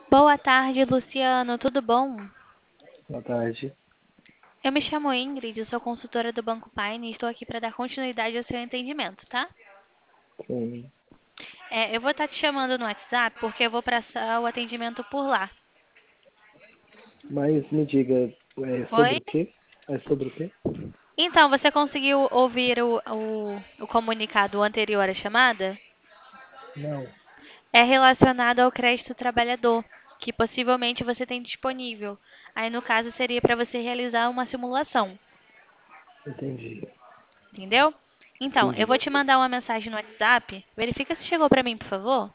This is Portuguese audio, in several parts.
Boa tarde, Luciano. Tudo bom? Boa tarde. Eu me chamo Ingrid, eu sou consultora do Banco Paine e estou aqui para dar continuidade ao seu entendimento, tá? Sim. Eu vou estar te chamando no WhatsApp porque eu vou passar o atendimento por lá. Mas me diga, é sobre Oi? o quê? É sobre o quê? Então, você conseguiu ouvir o comunicado anterior à chamada? Não, É relacionado ao crédito trabalhador, que possivelmente você tem disponível. Aí, no caso, seria para você realizar uma simulação. entendi. Entendeu? Então, eu Entendi. vou te mandar uma mensagem no WhatsApp. Verifica se chegou para mim, por favor.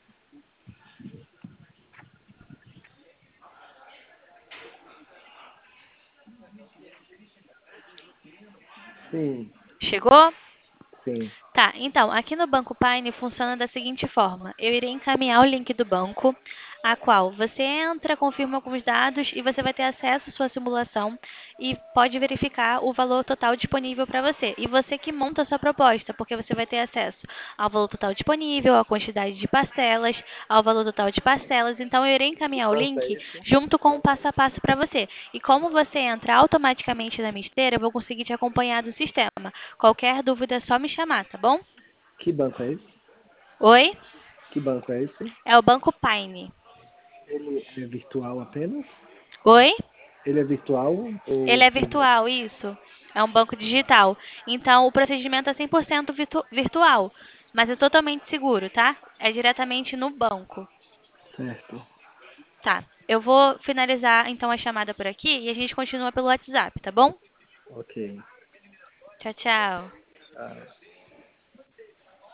Sim, Chegou? sim. Tá, então, aqui no Banco Paine funciona da seguinte forma: eu irei encaminhar o link do banco, a qual você entra, confirma alguns dados e você vai ter acesso à sua simulação e pode verificar o valor total disponível para você. E você que monta a sua proposta, porque você vai ter acesso ao valor total disponível, à quantidade de parcelas, ao valor total de parcelas. Então, eu irei Que encaminhar o banco é link esse? junto com o passo a passo para você. E como você entra automaticamente na minha esteira, eu vou conseguir te acompanhar do sistema. Qualquer dúvida é só me chamar, tá bom? Que banco é esse? Oi? Que banco é esse? É o Banco Paine. Ele é virtual apenas? Oi? Ele é virtual ou Ele é físico? virtual, isso. É um banco digital. Então, o procedimento é 100% virtual, mas é totalmente seguro, tá? É diretamente no banco. Certo. Tá. Eu vou finalizar então a chamada por aqui e a gente continua pelo WhatsApp, tá bom? Ok. Tchau, tchau. Ah,